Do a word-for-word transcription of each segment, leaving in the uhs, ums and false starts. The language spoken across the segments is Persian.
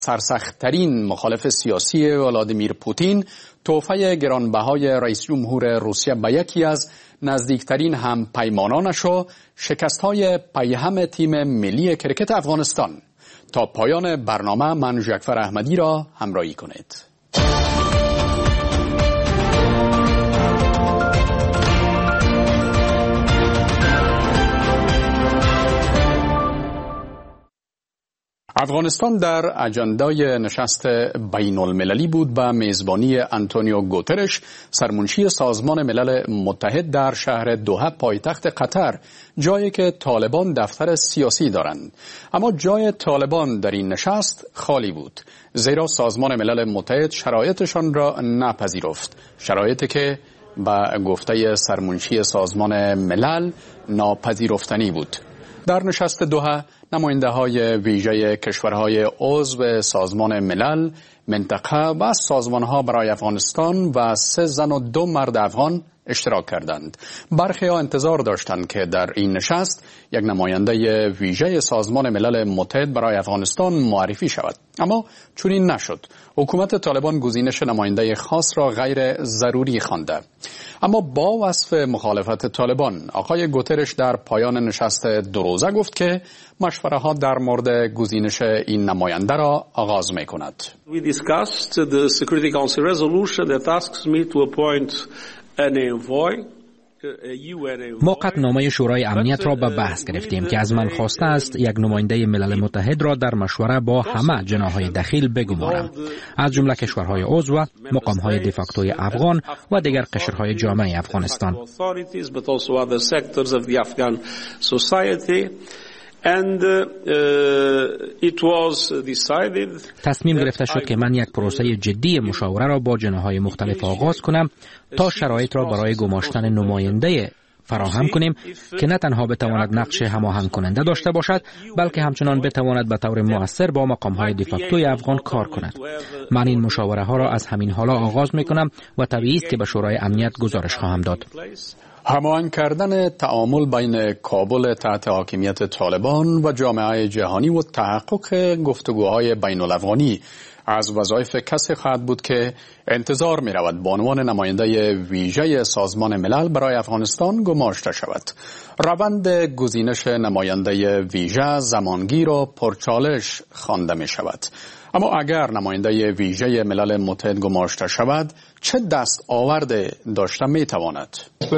سرسخت‌ترین مخالف سیاسی ولادیمیر پوتین تحفه گرانبهای رئیس جمهور روسیه به یکی از نزدیکترین هم پیمانانش و شکست‌های پیهم تیم ملی کرکت افغانستان. تا پایان برنامه من جعفر احمدی را همراهی کنید. افغانستان در اجندای نشست بین المللی بود به میزبانی آنتونیو گوترش، سرمنشی سازمان ملل متحد در شهر دوحه پایتخت قطر، جایی که طالبان دفتر سیاسی دارند. اما جای طالبان در این نشست خالی بود، زیرا سازمان ملل متحد شرایطشان را نپذیرفت، شرایطی که به گفته سرمنشی سازمان ملل ناپذیرفتنی بود. در نشست دوحه نماینده های ویژه کشورهای عضو سازمان ملل، منطقه و سازمان ها برای افغانستان و سه زن و دو مرد افغان اشتراک کردند. برخی ها انتظار داشتند که در این نشست یک نماینده ویژه سازمان ملل متحد برای افغانستان معرفی شود، اما چنین نشد. حکومت طالبان گزینش نماینده خاص را غیر ضروری خوانده. اما با وصف مخالفت طالبان، آقای گوترش در پایان نشست دو روزه گفت که مشوره ها در مورد گزینش این نماینده را آغاز می کند. We discussed the Security Council resolution that asks me to appoint an envoy. ما قطعنامه شورای امنیت را به بحث گرفتیم که از من خواسته است یک نماینده ملل متحد را در مشوره با همه جناح‌های دخیل بگمارم، از جمله کشورهای عضو و مقام‌های دیفاکتوی افغان و دیگر قشرهای جامعه افغانستان. And uh, it was decided تصمیم گرفته شد که من یک پروسه جدی مشاوره را با جناح‌های مختلف آغاز کنم تا شرایط را برای گماشتن نماینده فراهم کنیم که نه تنها بتواند نقش هماهنگ کننده داشته باشد، بلکه همچنان بتواند به طور مؤثر با مقام‌های دیفاکتوی افغان کار کند. من این مشاوره ها را از همین حالا آغاز می کنم و طبیعی است که به شورای امنیت گزارش خواهم داد. هماهنگ کردن تعامل بین کابل تحت حاکمیت طالبان و جامعه جهانی و تحقق گفتگوهای بین الافغانی از وظایف کسی خواهد بود که انتظار می رود به عنوان نماینده ویژه سازمان ملل برای افغانستان گماشته شود. روند گزینش نماینده ویژه زمانگیر و پرچالش خوانده می شود. اما اگر نماینده ویژه ملل متحد گماشته شود، چه دست آورده داشته می تواند؟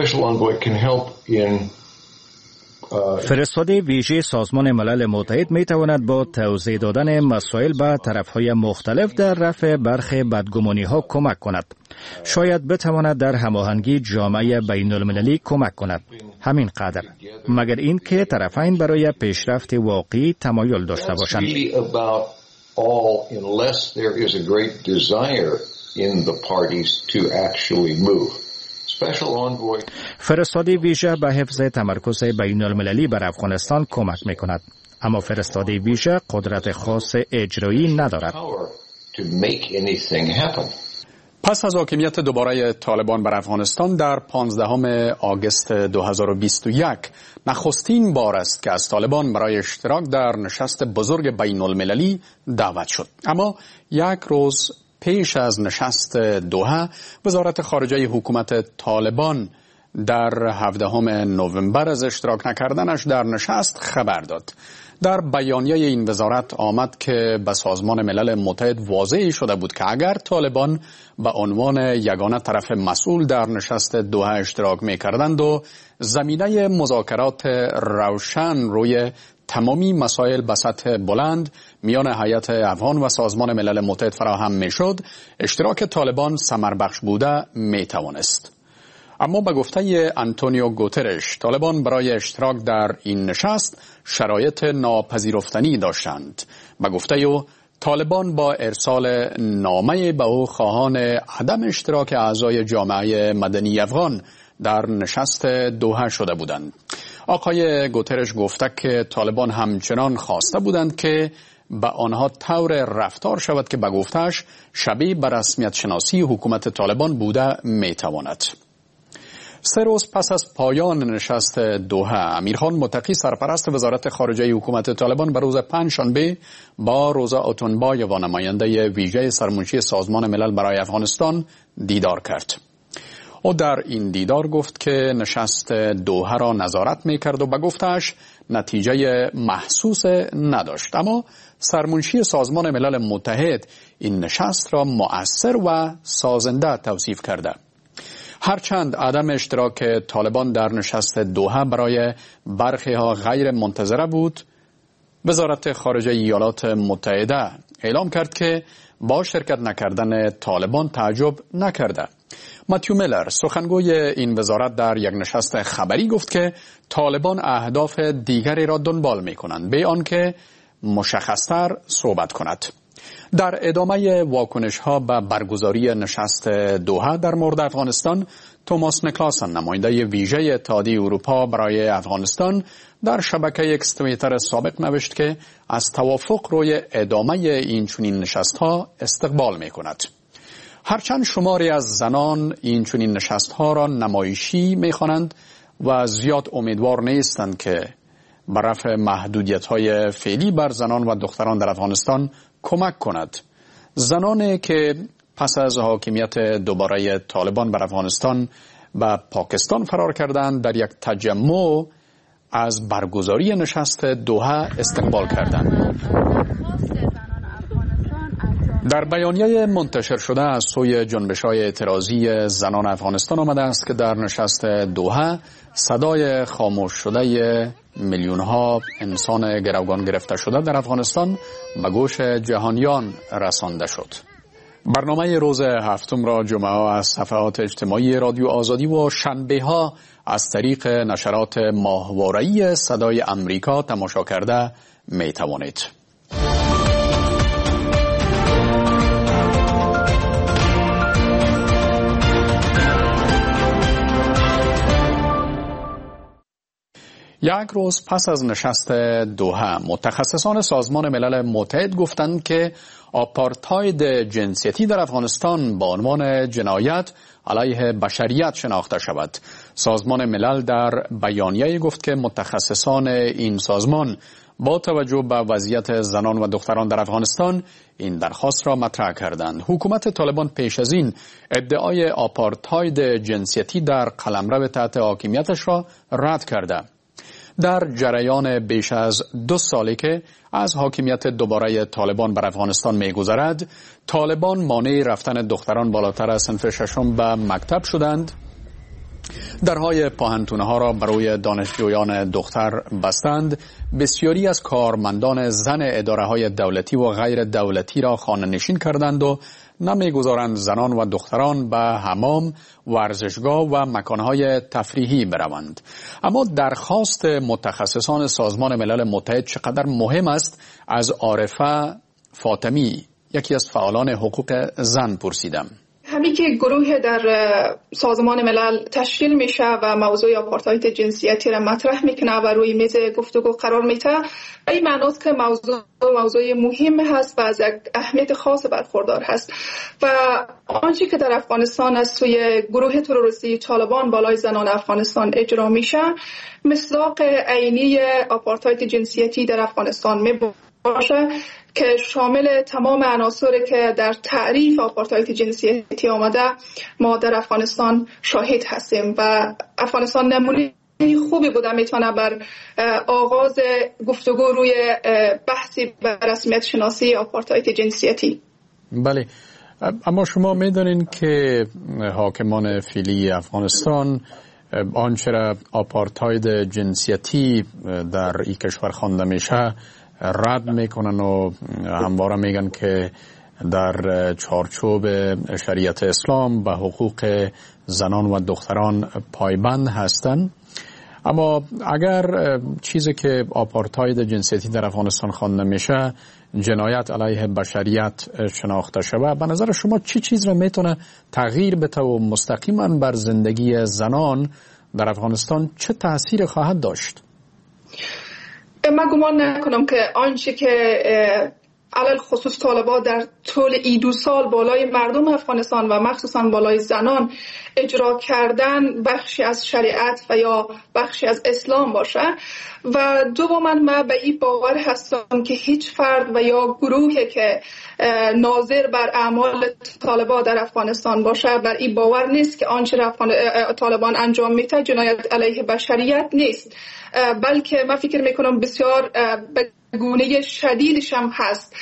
فرستاده ویژه سازمان ملل متحد می تواند با توضیح دادن مسائل به طرفهای مختلف در رفع برخی بدگمانی ها کمک کند. شاید بتواند در هماهنگی جامعه بین المللی کمک کند. همین قدر. مگر این که طرفین برای پیشرفت واقعی تمایل داشته باشند. all unless there is a great desire in the parties to actually move. Special envoy فرستاده ویژه به حفظ تمرکز بین المللی بر افغانستان کمک می کند، اما فرستاده ویژه قدرت خاص اجرایی ندارد. to make anything happen. پس از حاکمیت دوباره طالبان بر افغانستان در پانزدهم آگوست دو هزار و بیست و یک، نخستین بار است که از طالبان برای اشتراک در نشست بزرگ بین المللی دعوت شد. اما یک روز پیش از نشست دوحه، وزارت خارجه حکومت طالبان در هفدهم نوامبر از اشتراک نکردنش در نشست خبر داد. در بیانیه این وزارت آمد که به سازمان ملل متحد واضح شده بود که اگر طالبان به عنوان یگانه طرف مسئول در نشست دوحه اشتراک می‌کردند و زمینه مذاکرات روشن روی تمامی مسائل به سطح بلند میان هیئت افغان و سازمان ملل متحد فراهم می‌شد، اشتراک طالبان ثمربخش بوده می‌توانست. اما به گفته آنتونیو گوترش، طالبان برای اشتراک در این نشست شرایط ناپذیرفتنی داشتند. به گفته او، طالبان با ارسال نامه به او خواهان عدم اشتراک اعضای جامعه مدنی افغان در نشست دوحه شده بودند. آقای گوترش گفته که طالبان همچنان خواسته بودند که به آنها طور رفتار شود که به گفتهش شبیه به رسمیت شناسی حکومت طالبان بوده میتواند. سه روز پس از پایان نشست دوحه، امیرخان متقی سرپرست وزارت خارجه حکومت طالبان به روز پنجشنبه با روزا اتونبای و نماینده ویژه سرمنشی سازمان ملل برای افغانستان دیدار کرد. او در این دیدار گفت که نشست دوحه را نظارت می‌کرد و به گفتش نتیجه محسوس نداشت، اما سرمنشی سازمان ملل متحد این نشست را مؤثر و سازنده توصیف کرده. هرچند عدم اشتراک طالبان در نشست دوحه برای برخی ها غیر منتظره بود، وزارت خارجه ایالات متحده اعلام کرد که با شرکت نکردن طالبان تعجب نکرده. ماتیو میلر سخنگوی این وزارت در یک نشست خبری گفت که طالبان اهداف دیگری را دنبال می کنند به آنکه مشخصتر صحبت کند. در ادامه واکنش ها به برگزاری نشست دوحه در مورد افغانستان، توماس نیکلاسن نماینده ویژه اتحادیه اروپا برای افغانستان در شبکه اکس توییتر سابق نوشت که از توافق روی ادامه این چنین نشست ها استقبال می کند. هرچند شماری از زنان این چنین نشست ها را نمایشی می خوانند و زیاد امیدوار نیستند که به رفع محدودیت های فعلی بر زنان و دختران در افغانستان کمک کند. زنانی که پس از حاکمیت دوباره طالبان بر افغانستان و پاکستان فرار کردند در یک تجمع از برگزاری نشست دوحه استقبال کردند. در بیانیه منتشر شده از سوی جنبش‌های اعتراضی زنان افغانستان آمده است که در نشست دوحه صدای خاموش شده میلیون‌ها انسان گروگان گرفته شده در افغانستان به گوش جهانیان رسانده شد. برنامه روز هفتم را جمعه از صفحات اجتماعی رادیو آزادی و شنبه ها از طریق نشرات ماهواره‌ای صدای امریکا تماشا کرده می توانید. یک روز پس از نشست دوحه، متخصصان سازمان ملل متحد گفتند که آپارتاید جنسیتی در افغانستان با عنوان جنایت علیه بشریت شناخته شود. سازمان ملل در بیانیه گفت که متخصصان این سازمان با توجه به وضعیت زنان و دختران در افغانستان این درخواست را مطرح کردند. حکومت طالبان پیش از این ادعای آپارتاید جنسیتی در قلمرو تحت حاکمیتش را رد کرده. در جریان بیش از دو سالی که از حاکمیت دوباره طالبان بر افغانستان می‌گذرد، طالبان مانع رفتن دختران بالاتر از صنف ششم به مکتب شدند، درهای پاهنتونها را برای دانشجویان دختر بستند، بسیاری از کارمندان زن اداره‌های دولتی و غیر دولتی را خانه‌نشین کردند و نمی‌گذارند زنان و دختران به حمام، ورزشگاه و مکانهای تفریحی بروند. اما درخواست متخصصان سازمان ملل متحد چقدر مهم است از عارفه فاطمی، یکی از فعالان حقوق زن، پرسیدم. همین که گروه در سازمان ملل تشکیل میشه و موضوع آپارتاید جنسیتی را مطرح میکنه و روی میز گفتگو قرار میده، این معناست که موضوع موضوع مهم هست و از یک اهمیت خاص برخوردار هست و آنچه که در افغانستان از سوی گروه تروریستی طالبان بالای زنان افغانستان اجرا میشه مصداق عینی آپارتاید جنسیتی در افغانستان میباشه که شامل تمام عناصری که در تعریف آپارتاید جنسیتی آمده ما در افغانستان شاهد هستیم و افغانستان نمونه خوبی بوده میتونه بر آغاز گفتگو روی بحثی بر رسمیت شناسی آپارتاید جنسیتی. بله، اما شما میدونین که حاکمان فعلی افغانستان آنچه را آپارتاید جنسیتی در این کشور خوانده میشه رد میکنن و همواره میگن که در چارچوب شریعت اسلام به حقوق زنان و دختران پایبند هستند. اما اگر چیزی که آپارتاید جنسیتی در افغانستان خوانده میشه جنایت علیه بشریت شناخته شود، به نظر شما چی چیز را میتونه تغییر بده و مستقیما بر زندگی زنان در افغانستان چه تأثیر خواهد داشت؟ من گمان نکنم که آنچه که علل خصوص طالبان در طول ای دو سال بالای مردم افغانستان و مخصوصا بالای زنان اجرا کردن بخشی از شریعت و یا بخشی از اسلام باشه. و دوما من به این باور هستم که هیچ فرد و یا گروهی که ناظر بر اعمال طالبان در افغانستان باشه بر این باور نیست که آنچه طالبان انجام میده جنایت علیه بشریت نیست، بلکه من فکر میکنم بسیار به گونه شدیدش هم هست.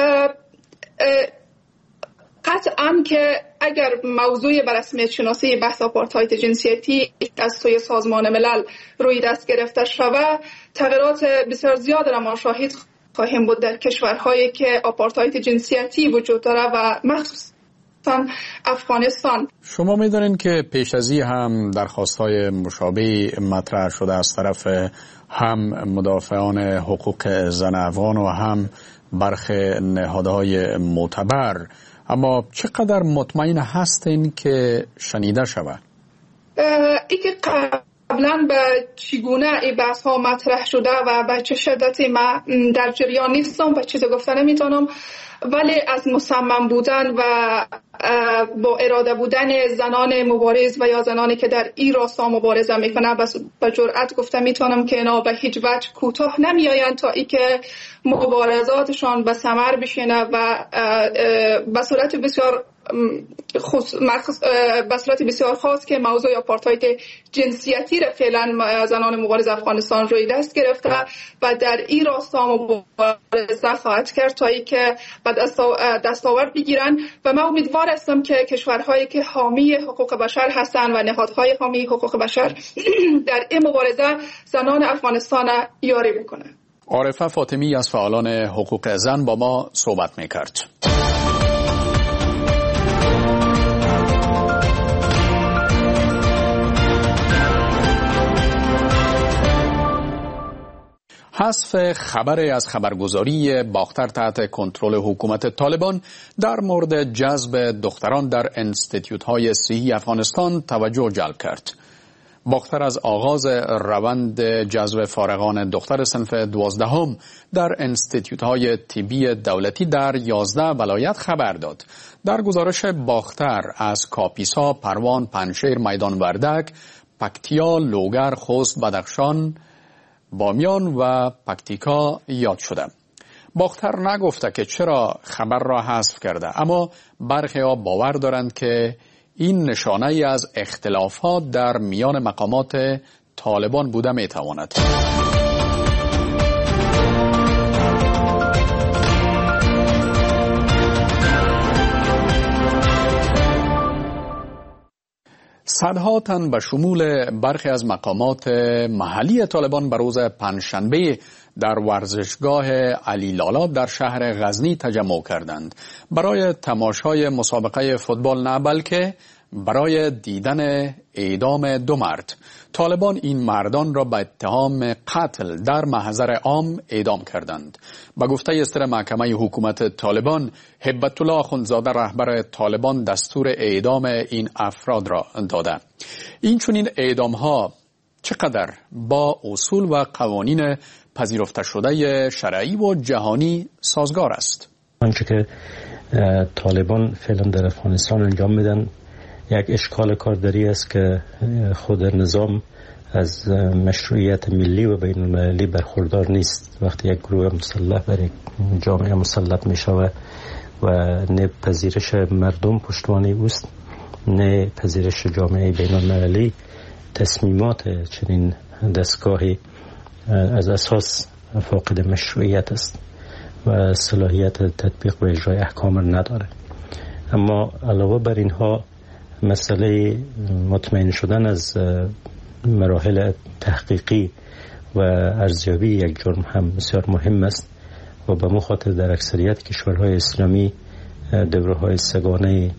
قطعا که اگر موضوع به رسمیت شناسی بحث آپارتاید جنسیتی از سوی سازمان ملل روی دست گرفته شود، تغییرات بسیار زیاد را ما شاهد خواهیم بود در کشورهایی که آپارتاید جنسیتی وجود داره و مخصوصا افغانستان. شما می‌دانید که پیش از این هم درخواست‌های مشابه مطرح شده از طرف هم مدافعان حقوق زن افغان و هم برخی نهادهای معتبر، اما چقدر مطمئن هستین که شنیده شود؟ ای که قبلا به چگونه این بحث ها مطرح شده و به چه شدتی من در جریان نیستم و چیز گفته نمیتونم، ولی از مصمم بودن و با اراده بودن زنان مبارز و یا زنانی که در این راستا مبارزه میکنه به جرئت گفته میتونم که اینا به هیچ وجه کوتاه نمیآیند تا ای که مبارزاتشان به ثمر بشینه و به صورت بسیار خص... به صورت بسیار خاص که موضوع آپارتاید جنسیتی را فعلا زنان مبارز افغانستان روی دست گرفته و در این راستا مبارزه خواهد کرد تا ای که به دستاورد بگیرن. و من امیدوار هستم که کشورهایی که حامی حقوق بشر هستند و نهادهای حامی حقوق بشر در این مبارزه زنان افغانستان یاری بکنه. عارفه فاطمی از فعالان حقوق زن با ما صحبت میکرد. حذف خبری از خبرگزاری باختر تحت کنترل حکومت طالبان در مورد جذب دختران در انستیتیوت‌های صحی افغانستان توجه جلب کرد. باختر از آغاز روند جذب فارغان دختر صنف دوازدهم در انستیتیوت‌های طبی دولتی در یازده ولایت خبر داد. در گزارش باختر از کاپیسا، پروان، پنجشیر، میدان وردک، پکتیا، لوگر، خوست، بدخشان، بامیان و پکتیکا یاد شده. باختر نگفته که چرا خبر را حذف کرده، اما برخی ها باور دارند که این نشانه ای از اختلافات در میان مقامات طالبان بوده می تواند. صدها تن به شمول برخی از مقامات محلی طالبان به روز پنجشنبه در ورزشگاه علی لالا در شهر غزنی تجمع کردند برای تماشای مسابقه فوتبال، نه بلکه برای دیدن اعدام دو مرد. طالبان این مردان را به اتهام قتل در محضر عام اعدام کردند. به گفته اصدار محکمه حکومت طالبان، هبت الله آخوندزاده رهبر طالبان دستور اعدام این افراد را داده. این چنین اعدام ها چقدر با اصول و قوانین پذیرفته شده شرعی و جهانی سازگار است؟ آنچه که طالبان فعلا در افغانستان انجام میدن یک اشکال کارداری است که خود نظام از مشروعیت ملی و بین المللی برخوردار نیست. وقتی یک گروه مسلح بر یک جامعه مسلط می شود و نه پذیرش مردم پشتوانه اوست، نه پذیرش جامعه بین المللی، تصمیمات چنین دستگاهی از اساس فاقد مشروعیت است و صلاحیت تطبیق و اجرای احکام را نداره. اما علاوه بر اینها مسئله مطمئن شدن از مراحل تحقیقی و ارزیابی یک جرم هم بسیار مهم است و به مو خاطر در اکثریت کشورهای اسلامی دوره‌های سگانه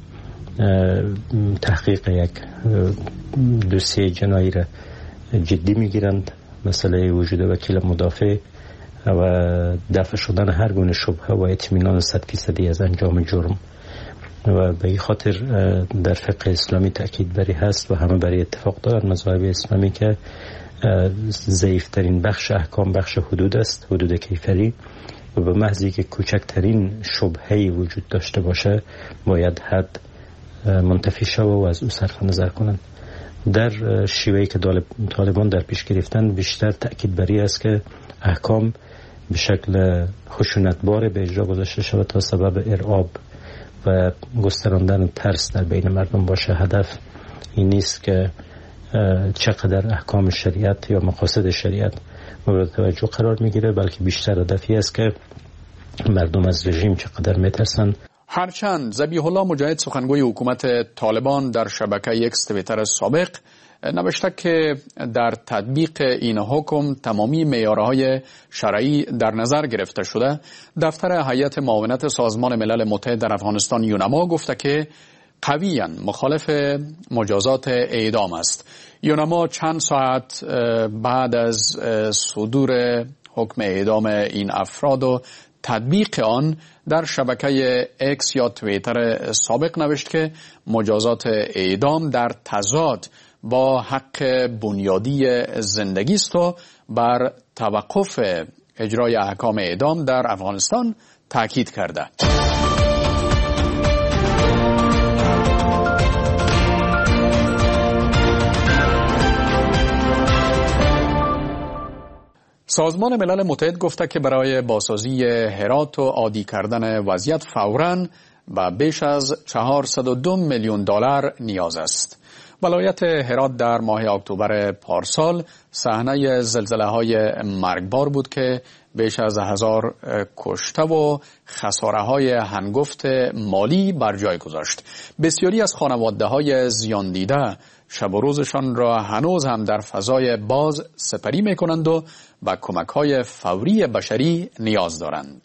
تحقیق یک دوسیه جنایی را جدی میگیرند. مسئله وجود وکیل مدافع و دفع شدن هر گونه شبهه و اطمینان صد فیصدی از انجام جرم و به این خاطر در فقه اسلامی تأکید بری هست و همه بری اتفاق دارند مذاهب اسلامی که ضعیفترین بخش احکام بخش حدود است، حدود کیفری، و به محضی که کوچکترین شبهه‌ای وجود داشته باشه باید حد منتفی شود و از او صرف نظر کنند. در شیوهی که طالبان در پیش گرفتن بیشتر تأکید بر این است که احکام به شکل خشونتبار به اجرا گذاشته شود تا سبب ارعاب و گستراندن ترس در بین مردم باشه. هدف این نیست که چقدر احکام شریعت یا مقاصد شریعت مورد توجه قرار میگیره، بلکه بیشتر هدفی است که مردم از رژیم چقدر میترسن. هرچند ذبیح الله مجاهد سخنگوی حکومت طالبان در شبکه ایکس توییتر سابق نوشته که در تطبیق این حکم تمامی معیارهای شرعی در نظر گرفته شده، دفتر هیئت معاونت سازمان ملل متحد در افغانستان یونما گفته که قویاً مخالف مجازات اعدام است. یونما چند ساعت بعد از صدور حکم اعدام این افراد و تطبیق آن در شبکه اکس یا توییتر سابق نوشت که مجازات اعدام در تضاد با حق بنیادی زندگی است و بر توقف اجرای احکام اعدام در افغانستان تاکید کرده. سازمان ملل متحد گفته که برای بازسازی هرات و عادی کردن وضعیت فوراً و بیش از چهارصد و دو میلیون دلار نیاز است. ولایت هرات در ماه اکتبر پارسال صحنه زلزله‌های مرگبار بود که بیش از هزار کشته و خساره‌های هنگفت مالی بر جای گذاشت. بسیاری از خانواده‌های زیان دیده شب و روزشان را هنوز هم در فضای باز سپری می‌کنند و به کمک‌های فوری بشری نیاز دارند.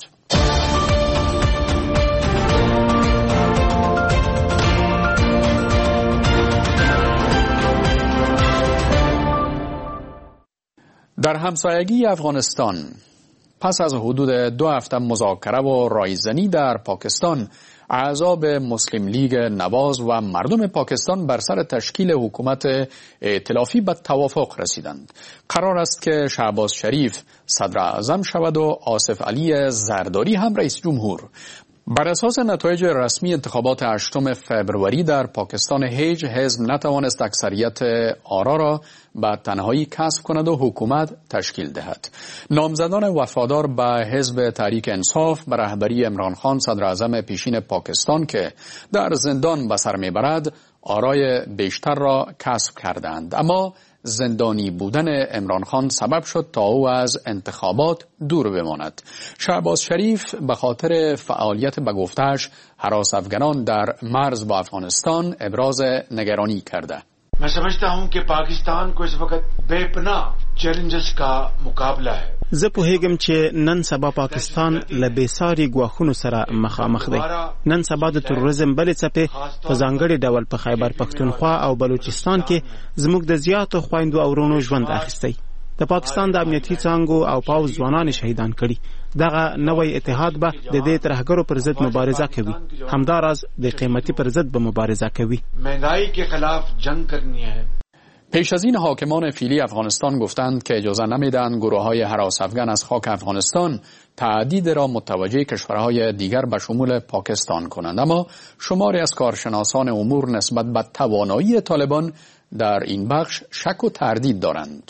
در همسایگی افغانستان پس از حدود دو هفته مذاکره و رایزنی در پاکستان، اعضاب مسلم لیگ نواز و مردم پاکستان بر سر تشکیل حکومت ائتلافی به توافق رسیدند. قرار است که شهباز شریف صدر اعظم شود و آصف علی زرداری هم رئیس جمهور. بر اساس نتایج رسمی انتخابات هشتم فوریه در پاکستان، هیچ حزب نتوانست اکثریت آرا را به تنهایی کسب کند و حکومت تشکیل دهد. نامزدان وفادار به حزب تحریک انصاف به رهبری عمران خان صدر اعظم پیشین پاکستان که در زندان به سر میبرد، آرای بیشتر را کسب کردند، اما زندانی بودن عمران خان سبب شد تا او از انتخابات دور بماند. شهباز شریف به خاطر فعالیت به گفته‌اش هراس افغانان در مرز با افغانستان ابراز نگرانی کرده. मैं समझता हूं कि पाकिस्तान को इस वक्त बेपनाह चैलेंजेस का मुकाबला है. زه پوهیږم چې نن سبا پاکستان له بېساري ګواښونو سره مخامخ دی. نن سبا د تروریزم بلې څپې په ځانګړي ډول په خیبر پښتونخوا او بلوچستان کې زموږ د زیاتو خویندو او ورونو ژوند اخیستی. د پاکستان د امنیتي څانګو او پاوځ ځوانان شهیدان کړي. دغه نوې اتحاد به د دې ترهګرو پر ضد مبارزه کوي. همداراز د قیمتي پر ضد به مبارزه کوي. مهنگائی के खिलाफ जंग करनी है. پیش از این حاکمان فیلی افغانستان گفتند که اجازه نمیدن گروه‌های هراس افغان از خاک افغانستان تهدید را متوجه کشورهای دیگر به شمول پاکستان کنند، اما شماری از کارشناسان امور نسبت به توانایی طالبان در این بخش شک و تردید دارند.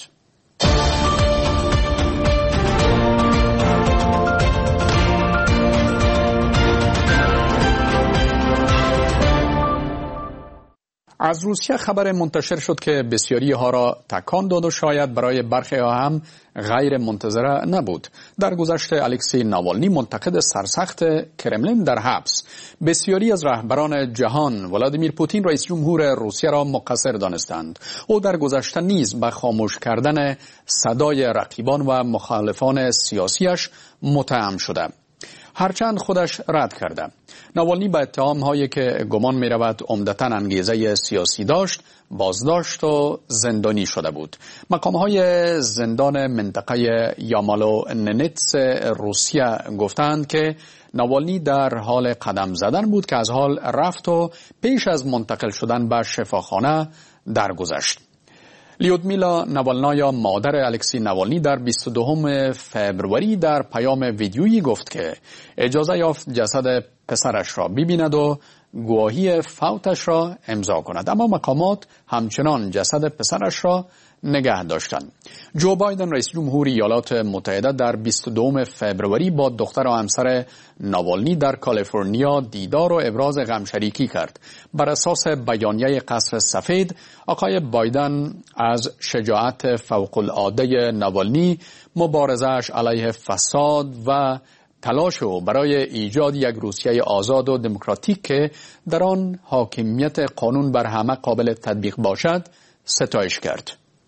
از روسیه خبر منتشر شد که بسیاری ها را تکان داد و شاید برای برخی ها هم غیر منتظره نبود. در گذشته الکسی ناوالنی منتقد سرسخت کرملین در حبس بسیاری از رهبران جهان ولادیمیر پوتین رئیس جمهور روسیه را مقصر دانستند. او در گذشته نیز به خاموش کردن صدای رقیبان و مخالفان سیاسیش متهم شده، هرچند خودش رد کرده. ناوالنی به اتهام هایی که گمان می رود عمدتاً انگیزه سیاسی داشت بازداشت و زندانی شده بود. مقام های زندان منطقه یامالو ننتس روسیه گفتند که ناوالنی در حال قدم زدن بود که از حال رفت و پیش از منتقل شدن به شفاخانه درگذشت. لیودمیلا ناوالنایا مادر الکسی ناوالنی در بیست و دوم فوریه در پیام ویدیویی گفت که اجازه یافت جسد پسرش را ببیند و گواهی فوتش را امضا کند، اما مقامات همچنان جسد پسرش را نگه داشتند. جو بایدن رئیس جمهور ایالات متحده در بیست و دوم فوریه با دختر و همسر ناوالنی در کالیفرنیا دیدار و ابراز غمشریکی کرد. بر اساس بیانیه قصر سفید، آقای بایدن از شجاعت فوق العاده ناوالنی، مبارزه‌اش علیه فساد و تلاش او برای ایجاد یک روسیه آزاد و دموکراتیک که در آن حاکمیت قانون بر همه قابل تطبیق باشد، ستایش کرد.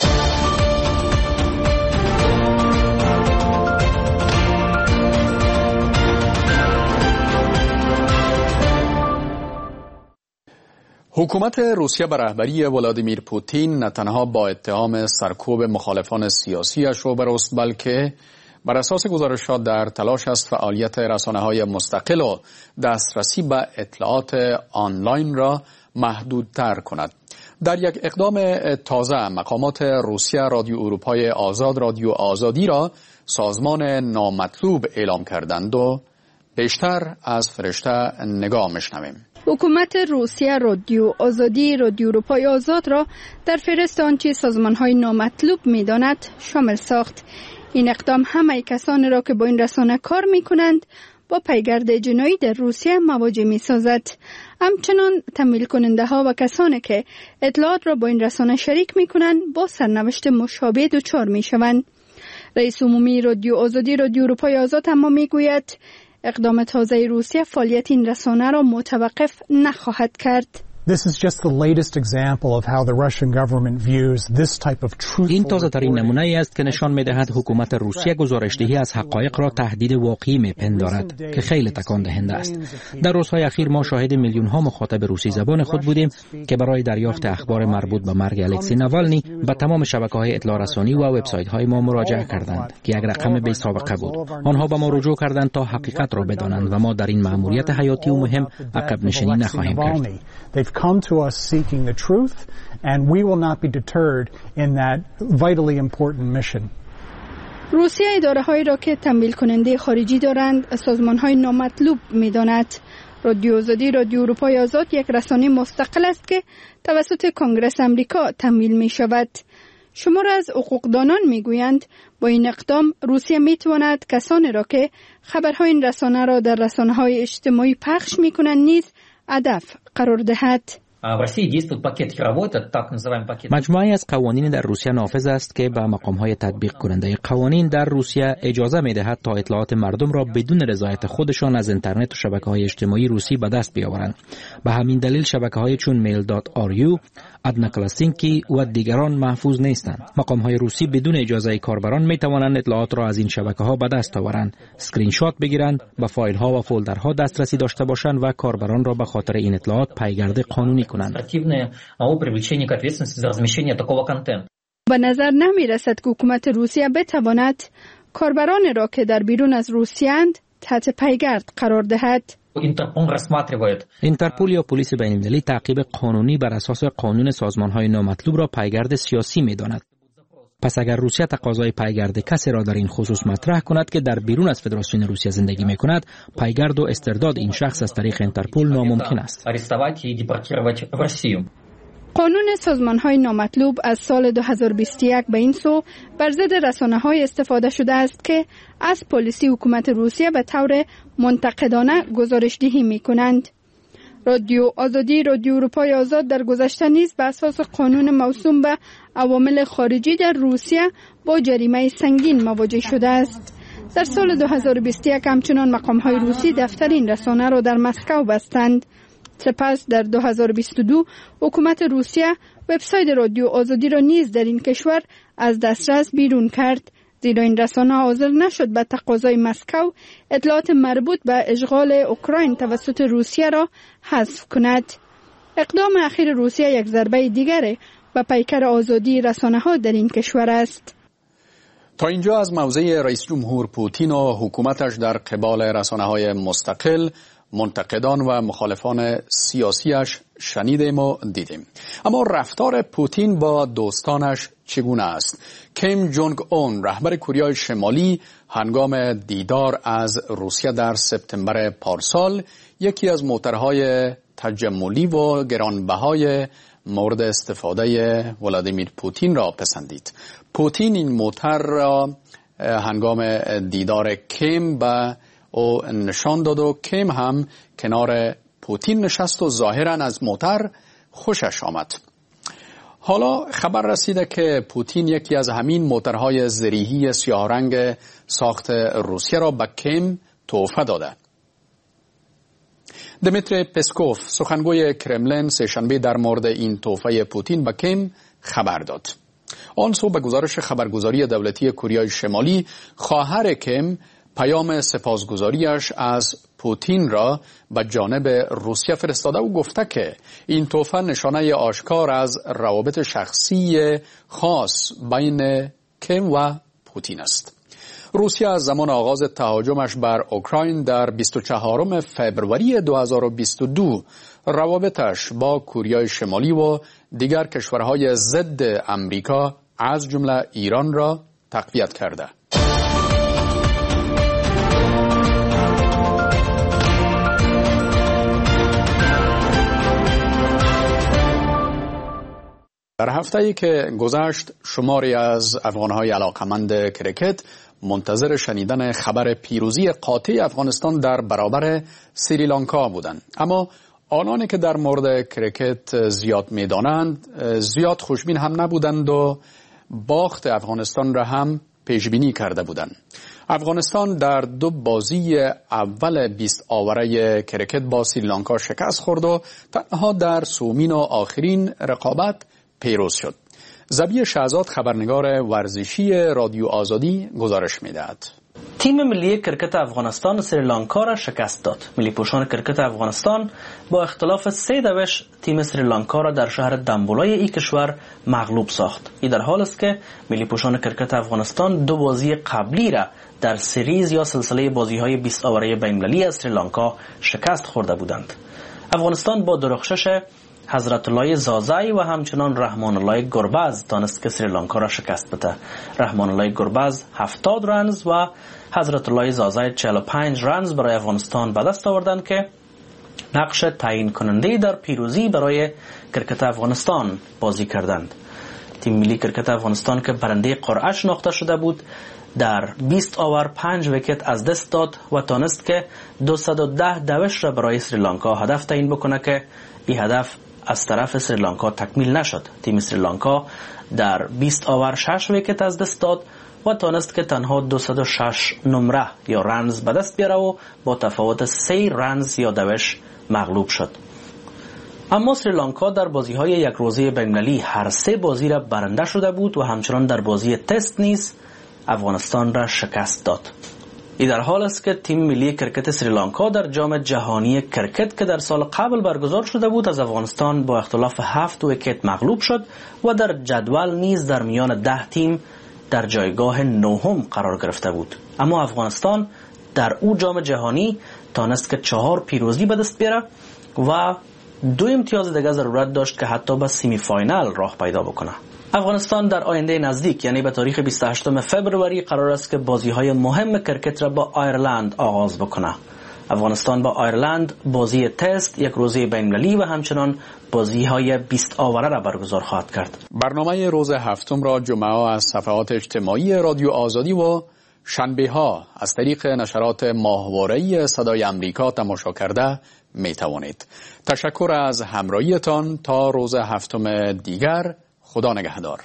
حکومت روسیه به رهبری ولادیمیر پوتین نه تنها با اتهام سرکوب مخالفان سیاسیش رو برست، بلکه بر اساس گزارشات در تلاش است فعالیت رسانه‌های مستقل و دسترسی به اطلاعات آنلاین را محدودتر کند. در یک اقدام تازه، مقامات روسیه رادیو اروپای آزاد رادیو آزادی را سازمان نامطلوب اعلام کردند و بیشتر از فرشته نگاه میشنویم. حکومت روسیه رادیو آزادی رادیو اروپای آزاد را در فهرست آنچه سازمان‌های نامطلوب می‌داند شامل ساخت. این اقدام همه کسانی را که با این رسانه کار می‌کنند با پیگرد جنایی در روسیه مواجه می‌سازد. همچنان تمویل کننده ها و کسانی که اطلاعات را با این رسانه شریک می‌کنند با سرنوشت مشابه دچار می‌شوند. رئیس عمومی رادیو آزادی رادیو اروپای آزاد اما می‌گوید اقدام تازه روسیه فعالیت این رسانه را متوقف نخواهد کرد. این تازه ترین نمونه ای است که نشان می دهد حکومت روسیه گزارشدهی از حقایق را تهدید واقعی می پندارد که خیلی تکان دهنده است. در روزهای اخیر ما شاهد میلیون ها مخاطب روسی زبان خود بودیم که برای دریافت اخبار مربوط به مرگ الکسی ناوالنی به تمام شبکه‌های اطلاع رسانی و وبسایت‌های ما مراجعه کردند که یک رقم بی سابقه بود. آنها به ما رجوع کردند تا حقیقت را بدانند و ما در این مأموریت حیاتی و مهم عقب نشینی نخواهیم کرد. come to us seeking the truth, and we will not be deterred in that vitally important mission. روسیه اداره‌هایی را که تمویل کننده خارجی دارند سازمان‌های نامطلوب می‌داند. رادیو آزادی رادیو اروپای آزاد یک رسانه مستقل است که توسط کنگره آمریکا تمویل می‌شود. شمار از حقوقدانان می‌گویند با این اقدام روسیه می‌تواند کسانی را که خبرهای این رسانه را در رسانه‌های اجتماعی پخش می‌کنند نیز هدف قرار دهد. مجموعه از قوانین در روسیه نافذ است که به مقام‌های تطبیق کننده قوانین در روسیه اجازه می‌دهد تا اطلاعات مردم را بدون رضایت خودشان از اینترنت و شبکه‌های اجتماعی روسی به دست بیاورند. به همین دلیل شبکه‌های چون میل دات آر یو، ادنا کلاسینکی و دیگران محفوظ نیستند. مقام‌های روسی بدون اجازه کاربران می‌توانند اطلاعات را از این شبکه‌ها به دست آورند، اسکرین شات بگیرند، به فایل‌ها و فولدرها دسترسی داشته باشند و کاربران را به خاطر این اطلاعات پایگرد قانونی کنند. به نظر نمی رسد که حکومت روسیه بتواند کاربران را که در بیرون از روسیه اند تحت پیگرد قرار دهد. اینترپول یا پلیس بین‌المللی تعقیب قانونی بر اساس قانون سازمان‌های نامطلوب را پیگرد سیاسی می‌داند. پس اگر روسیه تقاضای پیگرد کسی را در این خصوص مطرح کند که در بیرون از فدراسیون روسیه زندگی می‌کند، پیگرد و استرداد این شخص از طریق اینترپول ناممکن است. قانون سازمان‌های نامطلوب از سال دو هزار و بیست و یک به این سو بر ضد رسانه‌های استفاده شده است که از پالیسی حکومت روسیه به طور منتقدانه گزارش‌دهی می‌کنند. رادیو آزادی رادیو اروپای آزاد در گذشته نیز به اساس قانون موسوم به عوامل خارجی در روسیه با جریمه سنگین مواجه شده است. در سال دو هزار و بیست و یک همچنان مقام‌های روسی دفتر این رسانه را در مسکو بستند. سپس در دو هزار و بیست و دو حکومت روسیه وبسایت رادیو آزادی را نیز در این کشور از دسترس بیرون کرد، زیرا این رسانه حاضر نشد به تقاضای مسکو اطلاعات مربوط به اشغال اوکراین توسط روسیه را حذف کند. اقدام اخیر روسیه یک ضربه دیگر به پیکر آزادی رسانه ها در این کشور است. تا اینجا از موضع رئیس جمهور پوتین و حکومتش در قبال رسانه‌های مستقل منتقدان و مخالفان سیاسیش شنیدیم و دیدیم. اما رفتار پوتین با دوستانش چگونه است؟ کیم جونگ اون رهبر کره شمالی هنگام دیدار از روسیه در سپتامبر پارسال یکی از موترهای تجملی و گرانبهای مورد استفاده ولادیمیر پوتین را پسندید. پوتین این موتر را هنگام دیدار کیم به او نشان داد و کیم هم کنار پوتین نشست و ظاهراً از موتر خوشش آمد. حالا خبر رسیده که پوتین یکی از همین موترهای زریحی سیاه رنگ ساخت روسیه را به کیم تحفه داده. دمیتری پسکوف سخنگوی کرملین سه‌شنبه در مورد این تحفه پوتین به کیم خبر داد. آن سو به گزارش خبرگزاری دولتی کره شمالی خواهر کیم پیام سپاسگزاریش از پوتین را به جانب روسیه فرستاده و گفته که این تحفه نشانه آشکار از روابط شخصی خاص بین کیم و پوتین است. روسیه از زمان آغاز تهاجمش بر اوکراین در بیست و چهارم فوریه دو هزار و بیست و دو روابطش با کره شمالی و دیگر کشورهای ضد امریکا از جمله ایران را تقویت کرده. در هفته‌ای که گذشت شماری از افغان‌های علاقمند کرکت منتظر شنیدن خبر پیروزی قاطع افغانستان در برابر سریلانکا بودند. اما آنانی که در مورد کرکت زیاد می‌دانند زیاد خوشبین هم نبودند و باخت افغانستان را هم پیش بینی کرده بودند. افغانستان در دو بازی اول بیست آوره کرکت با سریلانکا شکست خورد و تنها در سومین و آخرین رقابت پیروز شد. زبی شهزاد خبرنگار ورزشی رادیو آزادی گزارش می‌دهد. تیم ملی کرکت افغانستان سریلانکا را شکست داد. ملی پوشان کرکت افغانستان با اختلاف سه دوش تیم سریلانکا را در شهر دمبولای این کشور مغلوب ساخت. این در حال است که ملی پوشان کرکت افغانستان دو بازی قبلی را در سریز یا سلسله بازی‌های بیست آوره بین‌المللی از سریلانکا شکست خورده بودند. افغانستان با درخشش حضرت الله زازای و همچنان رحمان الله گربز تانست که سریلانکا را شکست بده. رحمان الله گربز هفتاد رنز و حضرت الله زازای چهل و پنج رنز برای افغانستان به دست آوردند که نقش تعیین کننده در پیروزی برای کرکت افغانستان بازی کردند. تیم ملی کرکت افغانستان که برنده قرعه شناخته شده بود در بیست آور پنج ویکت از دست داد و تانست که دویست و ده دوش را برای سریلانکا هدف تعیین بکنه که این هدف از طرف سریلانکا تکمیل نشد. تیم سریلانکا در بیست آور شش ویکت از دست داد و تانست که تنها دویست و شش نمره یا رنز به دست بیاره و با تفاوت سه رنز یا دوش مغلوب شد. اما سریلانکا در بازی‌های یک روزه بین‌المللی هر سه بازی را برنده شده بود و همچنان در بازی تست نیز افغانستان را شکست داد. این در حال است که تیم ملی کرکت سریلانکا در جام جهانی کرکت که در سال قبل برگزار شده بود از افغانستان با اختلاف هفت ویکت مغلوب شد و در جدول نیز در میان ده تیم در جایگاه نهم قرار گرفته بود. اما افغانستان در او جام جهانی تانست که چهار پیروزی به دست بیاره و دو امتیاز دیگه ضرورت داشت که حتی به سیمی فاینال راه پیدا بکنه. افغانستان در آینده نزدیک یعنی به تاریخ بیست و هشتم فوریه قرار است که بازی‌های مهم کرکت را با آیرلند آغاز بکنه. افغانستان با آیرلند بازی تست، یک روزه بین‌المللی و همچنان بازی‌های بیست آوره را برگزار خواهد کرد. برنامه روز هفتم را جمعه از صفحات اجتماعی رادیو آزادی و شنبه ها از طریق نشرات ماهواره‌ای صدای امریکا تماشا کرده می توانید. تشکر از همراهیتان تا روز هفتم دیگر. خدا نگهدار.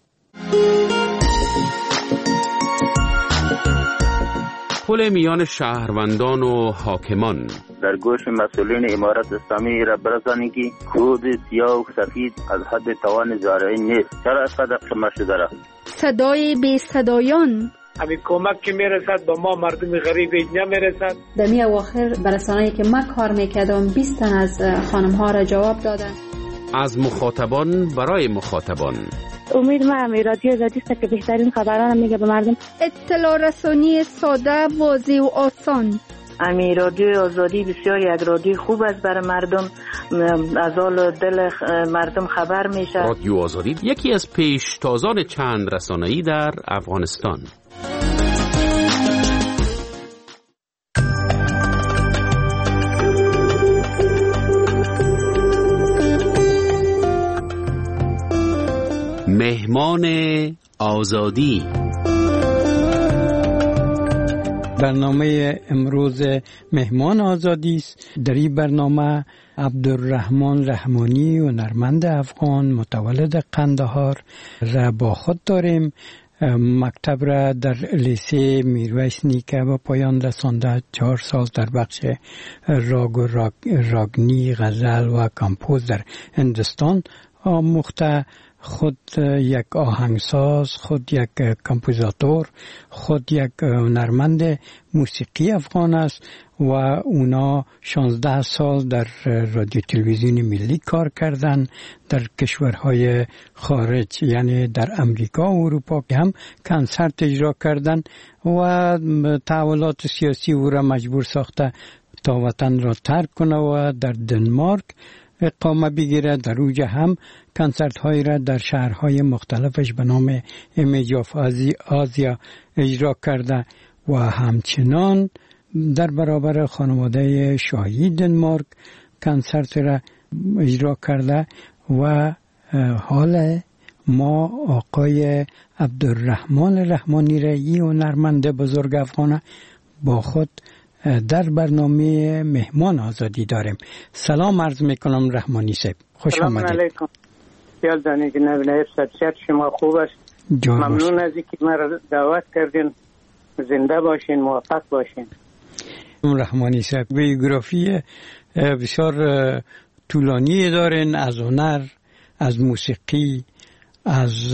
پل میان شهروندان و حاکمان در گوش مسئولین امارت اسلامی را برسانید که کود سیاه و سفید از حد توان زارعین نیست. چرا از قدر شما شده را صدای بی صدایان همین کمک که میرسد به ما مردم غریب نمیرسد. در می اواخر برسانه‌ای که من کار میکردم بیست تن از خانم ها را جواب دادن. از مخاطبان برای مخاطبان. امید من رادیو آزادی است که بهترین خبران میگه به مردم. اطلاع رسانی ساده، واضح و آسان. امی رادیو آزادی بسیار یک رادیو خوب است برای مردم، از حال دل مردم خبر میشه. رادیو آزادی یکی از پیشتازان چند رسانه‌ای در افغانستان. مهمان آزادی. برنامه امروز مهمان آزادی است. در این برنامه عبدالرحمن رحمانی هنرمند افغان متولد قندهار را با خود داریم. مکتب را در لیسه میرویس نیکه به پایان رسانده. چهار سال در بخش راگ و راگ، راگنی، غزل و کمپوز در هندوستان آموخته. خود یک آهنگساز، خود یک کمپوزاتور، خود یک هنرمند موسیقی افغان است و اونا شانزده سال در رادیو تلویزیون ملی کار کردن. در کشورهای خارج یعنی در امریکا و اروپا که هم کنسرت اجرا کردن و تحولات سیاسی او را مجبور ساخته تا وطن را ترک کنه و در دنمارک اقامه بگیره. در اوجه هم کنسرت هایی را در شهرهای مختلفش به نام ایمیج آف آزیا اجرا کرده و همچنان در برابر خانواده شاهی دنمارک کنسرت را اجرا کرده. و حال ما آقای عبدالرحمن رحمانی را، این هنرمند بزرگ افغان، با خود در برنامه مهمان آزادی داریم. سلام عرض میکنم رحمانی صاحب، خوش آمدید. سلام علیکم. خیال دانی جناب نایب صحت شما خوب است؟ ممنون از اینکه ما را دعوت کردین. زنده باشین، موفق باشین. رحمانی صاحب بیوگرافی بسیار طولانی دارین، از هنر، از موسیقی، از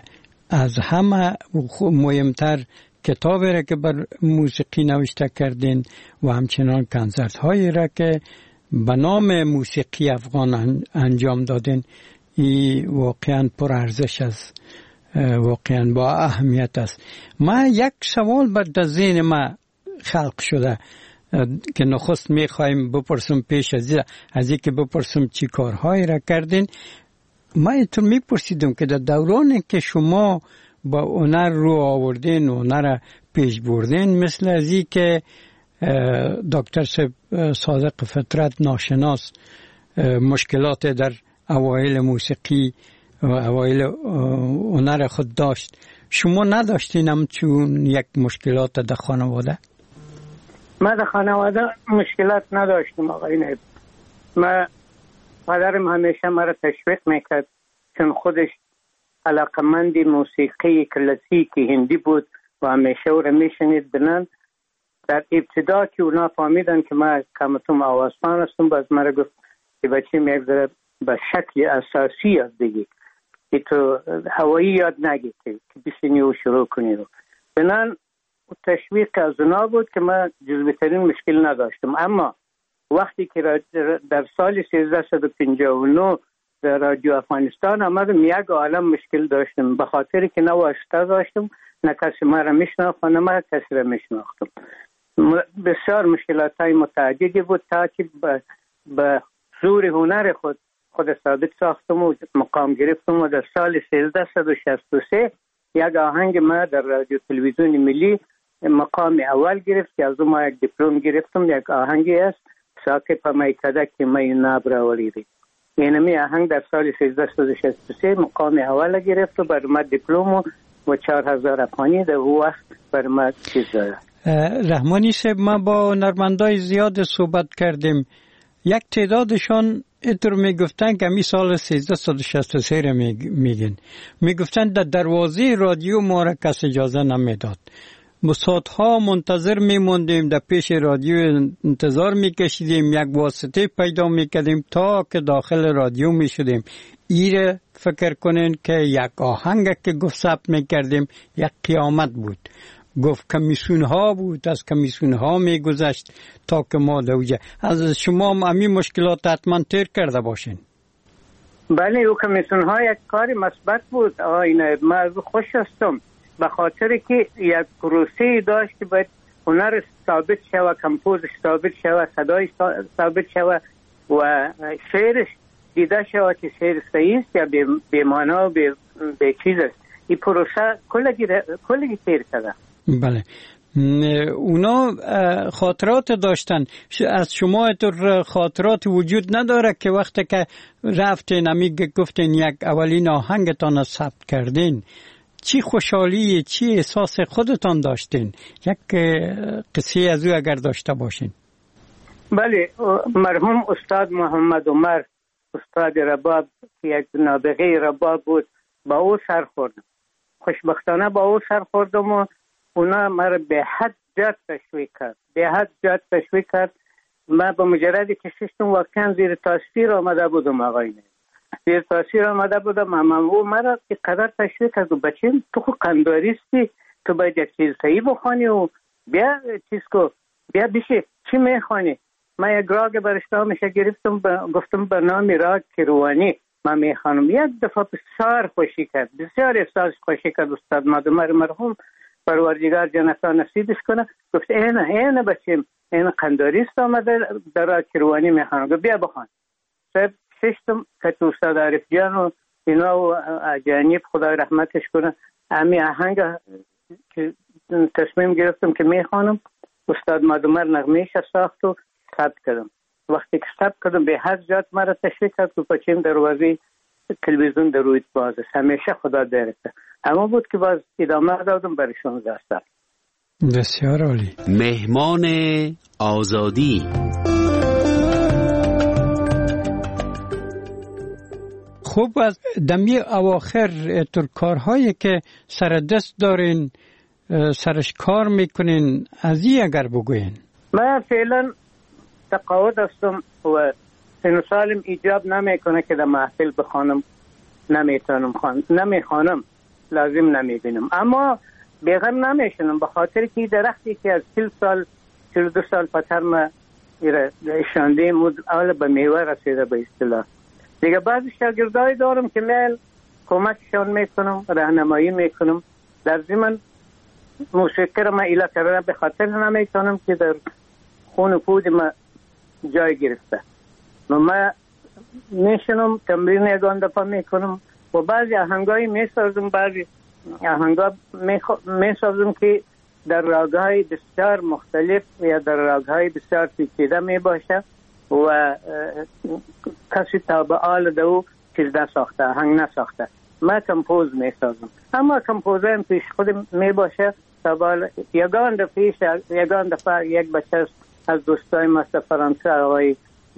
از همه مهمتر کتابی را که بر موسیقی نوشته کردین و همچنان کنسرت هایی را که به نام موسیقی افغان انجام دادین. این واقعا پر ارزش است، واقعا با اهمیت است. ما یک سوال بر ذهن ما خلق شده که نخست میخوایم بپرسم، پیش از از اینکه بپرسم چی کارهایی را کردین. ما اینطور میپرسیدم که در دورانی که شما با هنر رو آوردین، هنر پیش بردین، مثل از این که دکتر صادق فطرت ناشناس مشکلات در اوایل موسیقی و اوایل هنر خود داشت، شما نداشتین همچون یک مشکلات در خانواده؟ ما در خانواده مشکلات نداشتیم آقای نایب. ما پدرم همیشه مرا تشویق میکرد، چون خودش علاقمند موسیقی کلاسیک هندی بود و همیشه او را میشنید بلند. در ابتدا که اونا فهمیدن که ما کمتون آوازخوان هستم، باز مرا گفت که بچه یک ذره به شکل اساسی یاد بگی، که تو هوایی یاد نگی که بشینی و شروع کنی رو. بنان تشویق از اونا بود که ما جزبترین مشکل نداشتم. اما وقتی که در سال سیزده و پنجاه و نه در رادیو افغانستان آمدم، یک عالم مشکل داشتم، به خاطر که نه واسطه داشتم، نه کسی ما را میشناخت و نه ما کسی را میشناختم. بسیار مشکلات های متعددی بود تا که به زور هنر خود خود ثابت ساختم و مقام گرفتم و در سال سیزده و شصت و سه یک آهنگ ما در رادیو تلویزیون ملی مقام اول گرفت که از ما یک دیپلم گرفتم. یک آهنگی است ساکه پا میکده که می نابرا ولیدی. اینمی آهنگ در سال سیزده و شصت و سه مقام اول گرفت و بر ما دیپلم و چهار هزار افغانی در او وقت بر ما چیز داره. رحمانی صاحب، ما با هنرمندای زیاد صحبت کردیم. یک تعدادشان اینطور میگفتن که می سال سیزده و شصت و سه را میگن، میگفتن در دروازه رادیو ما را کس اجازه نمیداد. ساعتها منتظر میموندیم، در پیش رادیو انتظار میکشیدیم، یک واسطه پیدا میکردیم تا که داخل رادیو میشدیم. ایره فکر کنین که یک آهنگ که گفت ثبت میکردیم یک قیامت بود. گفت کمیسیون ها بود، از کمیسیون ها میگذشت تا که ما دوجه. از شما همین مشکلات حتما تیر کرده باشین. بله، او کمیسیون ها یک کاری مثبت بود. آینه ما خوش هستم به خاطر که یک پروسه داشت که باید هنر ثابت شوه، کمپوزش ثابت شوه، صدایش ثابت شوه و شعرش دیده شوه که شعر صحیح است یا بی معنا و بی چیز است. این پروسه کلگی کلگی تیر کرده. بله. اونا خاطرات داشتن. از شما تو خاطرات وجود نداره که وقتی که رفتین امیگ گفتین یک اولین آهنگتان ثبت کردین، چی خوشحالی، چی احساس خودتان داشتین؟ یک قصه از او اگر داشته باشین. بله، مرحوم استاد محمد عمر، استاد رباب که یک نابغه رباب بود، با او سر خوردم. خوشبختانه با او سر خوردم و اونا مرا به حد زیاد تشویق کرد، به حد زیاد تشویق کرد. من با مجردی که ششتم واقعا زیر تاثیر آمده بودم آقای نه. زیر تاثیر آمده بودم. اما او مرا اینقدر تشویق کرد و بچین تو خود قنداریستی، تو باید یک چیز صحیح بخوانی و بیا چیز کو بیا بشه چی میخوانی. من یک راگ برش نامشه گرفتم، گفتم به نام راگ کیروانی من میخوانم. یک دفعه بسیار خوشی کرد، بسیار احساس خوشی کرد استاد مادمر مرحوم، پروردگار جنتا نصیبش کنه. گفت اینه اینه بچیم، این قنداریست آمده در راگ کیروانی میخوانم. گفت بیا بخوان. صاحب ششتم که تو استاد عارف جان و اینا و جانیب خدای رحمتش کنه امی آهنگ که تصمیم گرفتم که میخوانم، استاد مادمر نغمهش ساخت و ثبت کردم. وقتی که ثبت کردم به حد زیاد مرا تشویق کرد که بچیم دروازه تلویزیون در رویت باز است، همیشه خدا دارته. اما بود که باز ادامه دادم برای شانزده سال. بسیار عالی. مهمان آزادی. خوب، از دمی اواخر تر کارهایی که سر دست دارین، سرش کار میکنین، از این اگر بگوین. من فعلا تقاعد هستم و سن سالم ایجاب نمیکنه که در محفل بخوانم، نمیتونم خوان نمیخوانم، لازم نمیبینم. اما بیغم نمیشنم، به خاطر که درختی که از چهل سال چهل دو سال پتر ما شانده مود اول به میوه رسیده به اصطلاح. دیگه بعض شاگردای دارم که میل کمکشان میکنم، راهنمایی میکنم. در ضمن موسیقی را من ایلا کردم به خاطر نمیتونم که در خون و پود ما جای گرفته. من میشنم، تمرین یگان دفعه میکنم و بعضی آهنگایی میسازم، بعضی آهنگا میسازم که در راگهای بسیار مختلف یا در راگهای بسیار پیچیده میباشه و کسی تابع آل دو چیز نساخته، آهنگ نساخته. من کمپوز میسازم، اما کمپوزم پیش خود میباشه. تابع یگان دفعه یگان دفعه یک بچه از دوستای مثل فرانسه آقای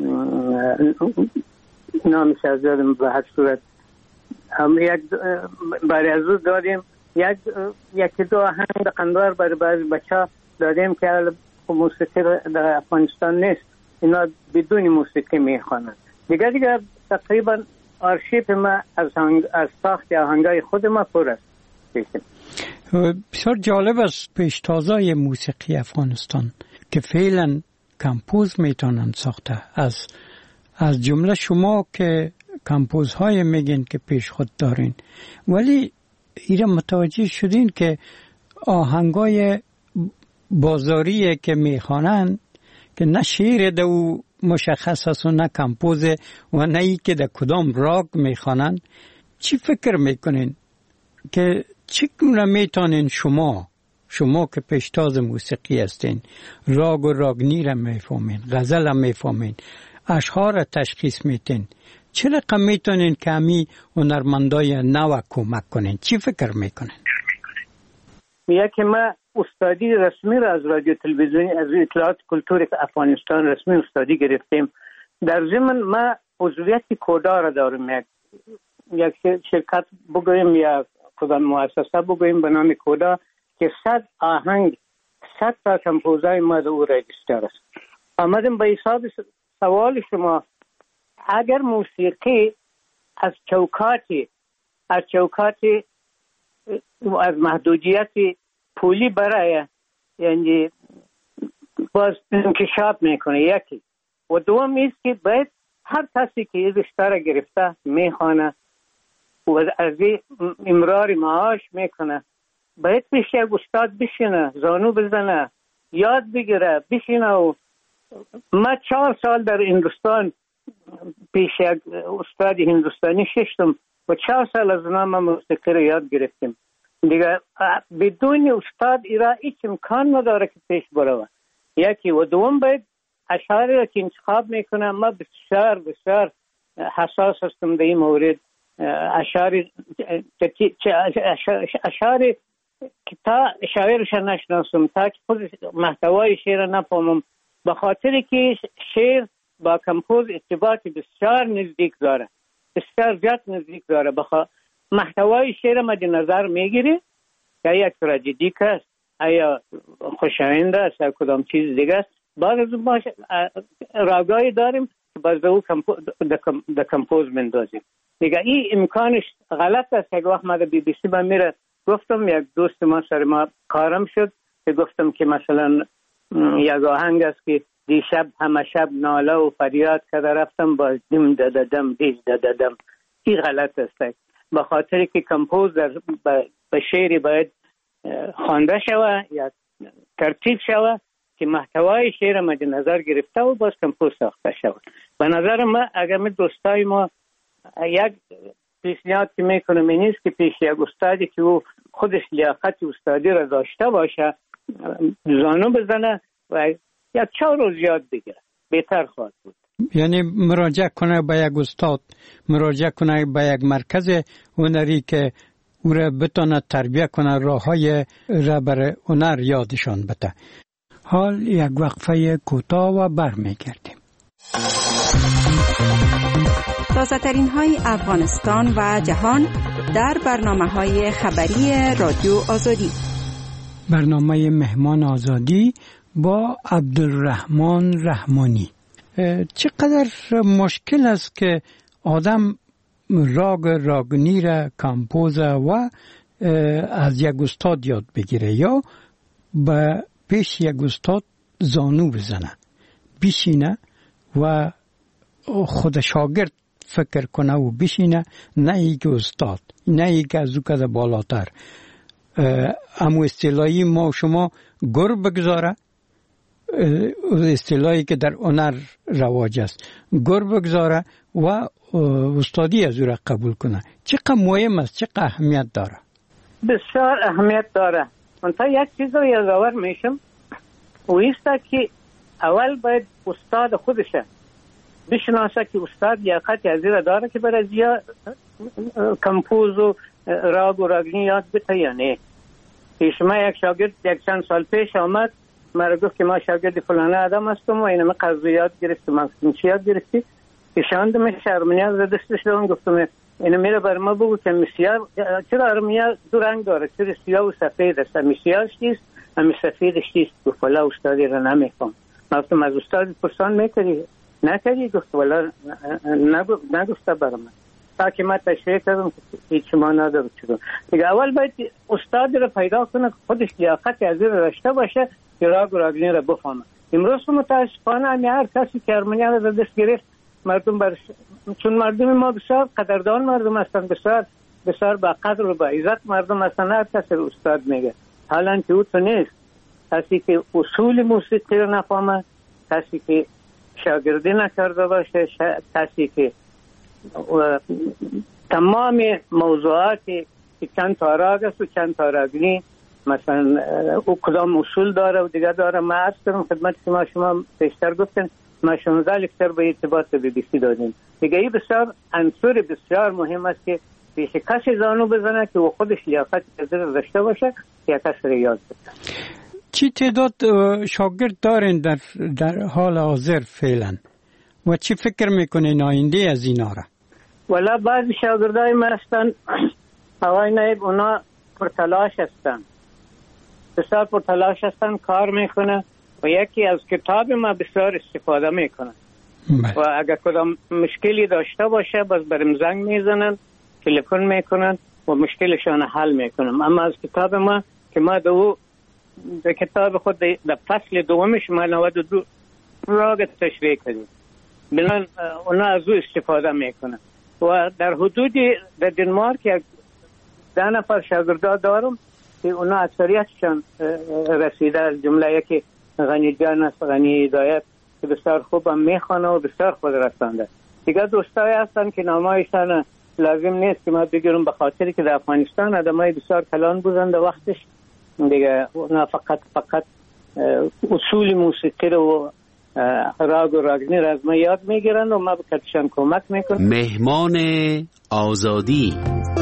نامش از یادم به هر صورت هم یک برای از روز دادیم یک یکی دو آهنگ قندار برای بعضی بچه دادیم که موسیقی در افغانستان نیست، اینا بدون موسیقی میخوانند. دیگه دیگه تقریبا آرشیف ما از, از ساخت آهنگای خود ما پر است. بسیار جالب است پیشتازای موسیقی افغانستان که فعلا کمپوز میتونن ساخته. از از جمله شما که کمپوزهای میگین که پیش خود دارین، ولی ایره متوجه شدین که آهنگای بازاریه که میخوانن که نه شعر دو مشخص است و نه کمپوز و نه ای که در کدام راگ میخوانن. چی فکر میکنین که چگونه میتونین شما شما که پیشتاز موسیقی هستین، راگ و راگنی را میفهمین، غزل را میفهمین، اشعار را تشخیص میتین، چه رقم میتونین که همی هنرمندای نو کمک کنین؟ چی فکر میکنین؟ یکی ما استادی رسمی را از رادیو تلویزیونی از اطلاعات کلتور افغانستان رسمی استادی گرفتیم. در ضمن ما عضویت کودا را داریم، یک یک شرکت بگویم یا کدام مؤسسه بگویم به نام کودا که صد آهنگ صد تا کمپوزای ما او رجیستر است. آمدیم به حساب سوال شما، اگر موسیقی از چوکاتی از چوکاتی از محدودیت پولی برای یعنی باز انکشاف میکنه یکی، و دوم ایست که باید هر کسی که این رشته را گرفته میخوانه و از امرار معاش میکنه باید پیش یک استاد بشینه، زانو بزنه، یاد بگیره بشینه. و من چهار سال در هندوستان پیش یک استاد هندوستانی ششتم و چهار سال از اونا من موسیقی رو یاد گرفتیم دیگه. بدون استاد ایرا هیچ امکان نداره که پیش بروه. یکی و دوم باید اشعاری رو که انتخاب میکنم من بسیار بسیار حساس هستم در این مورد. اشعاری اشعاری که تا شاعرش نشناسم، تا که خود محتوای شعر نفهمم، به خاطر که شعر با کمپوز ارتباط بسیار نزدیک داره، بسیار زیاد نزدیک داره. بخوا محتوای شعر مد نظر میگیری که یک تراژدی است، یا خوشایند است، یا کدام چیز دیگه است. بعد از ما راگایی داریم که باز دو در کمپوز مندازیم دیگه. این امکانش غلط است. یک وقت ما در بی بی سی من میره گفتم، یک دوست ما سر ما کارم شد که گفتم که مثلا یک آهنگ است که دیشب همه شب ناله و فریاد کرده رفتم باز دم دادم دیج دادم. این غلط است به خاطر که کمپوز در به شعری باید خوانده شوه یا ترتیب شوه که محتوای شعر مد نظر گرفته و باز کمپوز ساخته شود. به نظر ما اگر می دوستای ما یک پیشنهاد که میکنم این نیست که پیش یک استادی که او خودش لیاقت استادی را داشته باشه زانو بزنه و یک چهار روز یاد بگیره، بهتر خواهد بود. یعنی مراجعه کنه به یک استاد، مراجعه کنه به یک مرکز هنری که او را بتونه تربیت کنه، راه های را بر هنر یادشان بده. حال یک وقفه کوتاه و برمیگردیم. تازه‌ترین های افغانستان و جهان در برنامه‌های خبری رادیو آزادی. برنامه مهمان آزادی با عبدالرحمن رحمانی. چقدر مشکل است که آدم راگ راگنی را کمپوز و از یک استاد یاد بگیره یا به پیش یک استاد زانو بزنه، بشینه و خود شاگرد فکر کنه و بشینه، نه ای که استاد، نه ای که از او کده بالاتر. امو اصطلاحی ما شما گر بگذاره، اصطلاحی که در هنر رواج است، گر بگذاره و استادی از او را قبول کنه. چقدر مهم است، چقدر اهمیت داره؟ بسیار اهمیت داره. من تا یک چیز رو یادآور میشم و ایسته که اول باید استاد خودشه بشناسه که استاد لیاقت از این داره که برای زیاد کمپوز و راگ و راگنی یاد بده یا نه. پیش ما یک شاگرد یک چند سال پیش آمد، مرا گفت که ما شاگرد فلانه آدم هستم و اینم قضا یاد گرفتم. من چی یاد گرفتی؟ کشاندم هرمونیا رو دستش دادم، گفتم اینو میره بر ما بگو که مسیار چرا هرمونیا دو رنگ داره، چرا سیاه و سفید است، مسیارش چیست و سفیدش چیست؟ گفت والا استادی رو نمیفهم. من گفتم از استاد پرسان میکردی؟ نکردی؟ گفت والا نگفته برای من. تا که من تشریح کردم هیچ ما نداره. چرا دیگه اول باید استاد رو پیدا کنه خودش لیاقت از این داشته باشه که راگ و راگنی رو بفهمه. امروز متاسفانه هر کسی که هرمونیا رو دست گرفت مردم برش... چون مردم ما بسیار قدردان مردم هستن، بسیار بسیار با قدر و با عزت مردم هستن، هر کسی رو استاد میگه. حالا که او تو نیست. کسی که اصول موسیقی رو نفهمه، کسی که شاگردی نکرده باشه، کسی که تمام موضوعاتی که چند تا راگ است و چند تا راگنی مثلا او کدام اصول داره و دیگه داره. ما عرض کردم خدمت شما شما پیشتر گفتن ما شانزده لکتر به ارتباط بی بی سی دادیم. دیگه این بسیار عنصر بسیار مهم است که پیش کسی زانو بزنه که او خودش لیاقت داشته باشه یا کسی رو یاد بده. چی تعداد شاگرد دارین در, در حال حاضر فعلا و چی فکر میکنین آینده از اینا را؟ والا بعضی شاگردای ما هستن آقای نایب، اونا پرتلاش هستن، بسیار پرتلاش هستن، کار میکنه و یکی از کتاب ما بسیار استفاده میکنن و اگر کدام مشکلی داشته باشه باز برم زنگ میزنن، تلفن میکنن و مشکلشان حل میکنم. اما از کتاب ما که ما دو در کتاب خود در فصل دومش ما نود و دو راگ تشریح کردیم، بنان اونا از او استفاده میکنن و در حدود در دنمارک یک ده نفر شاگردا دارم که اونا اکثریتشان رسیده، از جمله یکی غنی جان است، غنی هدایت که بسیار خوبم میخوانه و بسیار خود رسانده. دیگه دوستایی هستن که نامایشان لازم نیست که ما بگیرم، به خاطری که در افغانستان آدمای بسیار کلان بودن در وقتش دیگه، نه فقط فقط اصول موسیقی رو راگ و راگنی را از ما یاد میگیرن و ما به کتشان کمک میکنم. مهمان آزادی.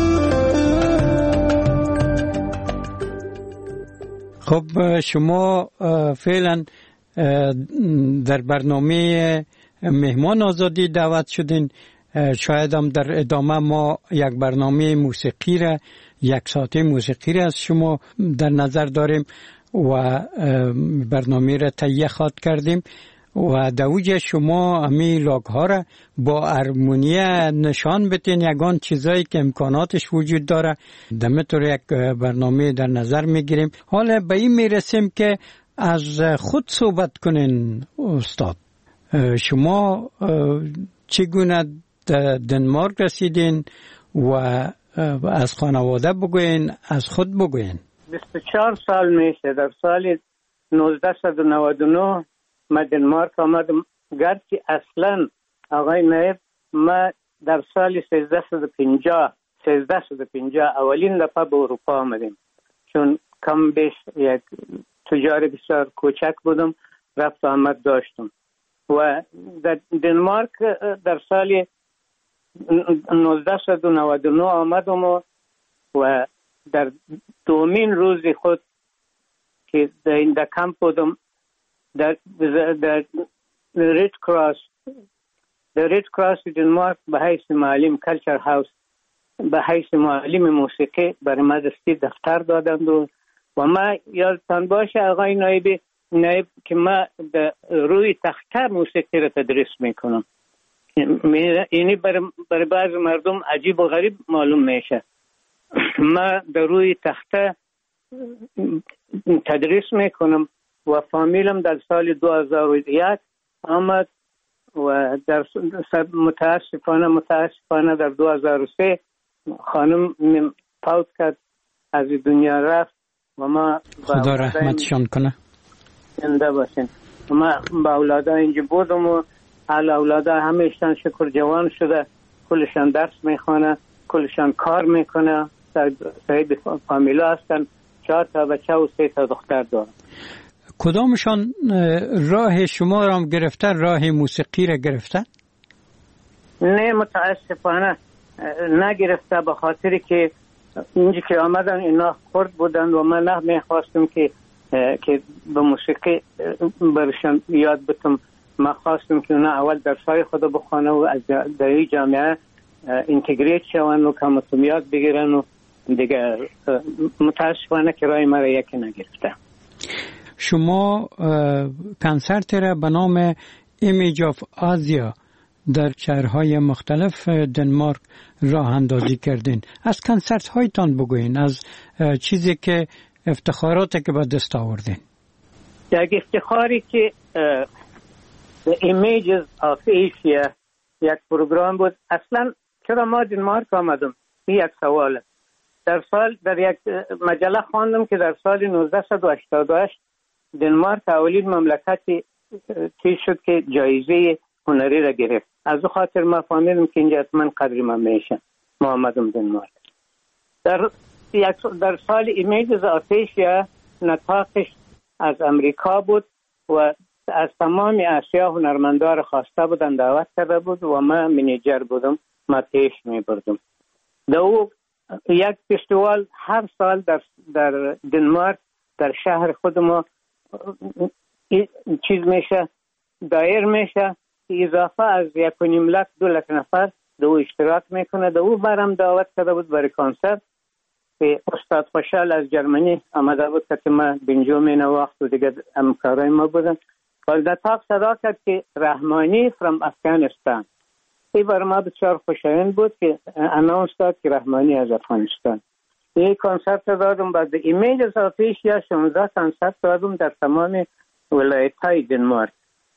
خب شما فعلا در برنامه مهمان آزادی دعوت شدین. شاید هم در ادامه ما یک برنامه موسیقی را، یک ساعته موسیقی را از شما در نظر داریم و برنامه را تهیه خواد کردیم و دوجه شما امی لاگ ها را با ارمونیه نشان بتین، یگان چیزایی که امکاناتش وجود داره دمتور یک برنامه در نظر میگیریم. حالا به این میرسیم که از خود صحبت کنین استاد. شما چگونه دنمارک رسیدین و از خانواده بگوین، از خود بگوین. بیست و چهار سال میشه. در سال نوزده و نود و نه من دنمارک آمدم، گرچه اصلا آقای نایب ما در سال سیزده و پنجاه سیزده و پنجاه اولین دفعه به اروپا آمدیم، چون کم بیش یک تجار بسیار کوچک بودم، رفت آمد داشتم و در دنمارک در سال نوزده و نود و نه آمدم و, و در دومین روز خود که در این در کمپ بودم در در رید کراس در رید کراس دنمارک به حیث معلم کلچر هاوس به حیث معلم موسیقی برای ما دستی دفتر دادند و, و ما یادتان باشه آقای نایب نایب که ما در روی تخته موسیقی را تدریس میکنم. یعنی برای برای بعض مردم عجیب و غریب معلوم میشه. ما در روی تخته تدریس میکنم و فامیلم در سال دو هزار و یک آمد و در متاسفانه متاسفانه در دو هزار و سه خانم فوت کرد، از دنیا رفت و ما خدا رحمتشان کنه. زنده باشین. ما با اولادا اینجا بودم و حال اولادا همیشتن شکر جوان شده، کلشان درس میخوانه، کلشان کار میکنه، صاحب فامیلا هستن، چهار تا بچه و سه تا دختر دارم. کدامشان راه شما را گرفته، راه موسیقی را گرفته؟ نه متاسفانه نگرفته، به خاطر که اینجا که آمدن اینا خرد بودن و من نه میخواستم که که به موسیقی برشان یاد بتم. من خواستم که اونا اول درسای خود بخوانه و از در این جامعه اینتگریت شوند و کمتون یاد بگیرن و دیگه متاسفانه که رای مرا یکی نگرفته. شما کنسرت را به نام ایمیج آف آزیا در شهرهای مختلف دنمارک راه اندازی کردین. از کنسرت هایتان بگوین، از چیزی که افتخاراتی که به دست آوردین. یک افتخاری که The Images of Asia یک پروگرام بود. اصلا چرا ما دنمارک آمدم؟ این یک سواله. در سال در یک مجله خواندم که در سال نوزده و هشتاد و هشت دنمارک اولین مملکتی چیز شد که جایزه هنری را گرفت. از او خاطر ما فهمیدم که اینجا حتما قدری ما میشه. ما آمدم دنمارک. در یک در سال Images of Asia نطاقش از امریکا بود و از تمام آسیا هنرمندا را خواسته بودن، دعوت کرده بود و ما منیجر بودم، ما پیش می بردم. در او یک فستیوال هر سال در در دنمارک در شهر خود ما چیز میشه، دایر میشه، اضافه از یک و نیم لک دو لک نفر در او اشتراک میکنه. در او برم دعوت کرده بود برای کنسرت که استاد خوشحال از جرمنی آمده بود که ما بینجو این وقت و دیگه همکارای ما بودن. و نطاق صدا کرد که رحمانی from افغانستان. این برای ما بسیار خوشایند بود که اناونس داد که رحمانی از افغانستان. این کنسرت دادم بعد ایمیجز آف ایشیا شانزده کنسرت دادم در تمام ولایت های دنمارک.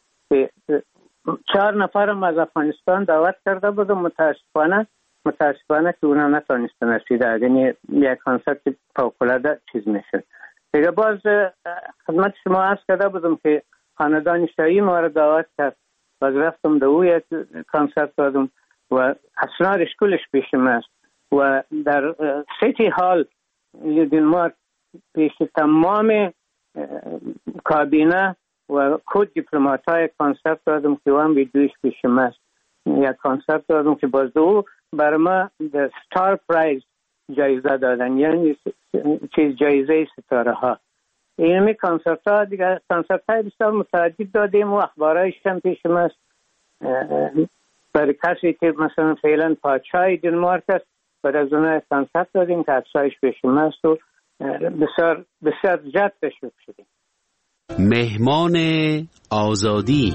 چهار نفرم از افغانستان دعوت کرده بودم، متاسفانه متاسفانه که اونا نتونستن رسیده. یعنی یک کنسرت فوق‌العاده چیز میشد. دیگه باز خدمت شما عرض کرده بودم که خاندان شاهی ما را دعوت کرد، باز رفتم در او یک کنسرت دادم و اسنادش کلش پیشم است و در سیتی هال دنمارک پیش تمام کابینه و کد دیپلمات های کنسرت دادم که هم ویدیوش پیشم است. یک کنسرت دادم که باز دو بر ما در ستار پرایز جایزه دادن، یعنی چیز جایزه ستاره ها. اینمی کنسرت ها دیگه کنسرت های بسیار متعدد دادیم و اخبارایش هم پیشم است. برای کسی که مثلا فعلا پادشاه دنمارک است بعد از اونها کنسرت دادیم که عکسایش پیشم است و بسیار بسیار جد تشویق شدیم. مهمان آزادی.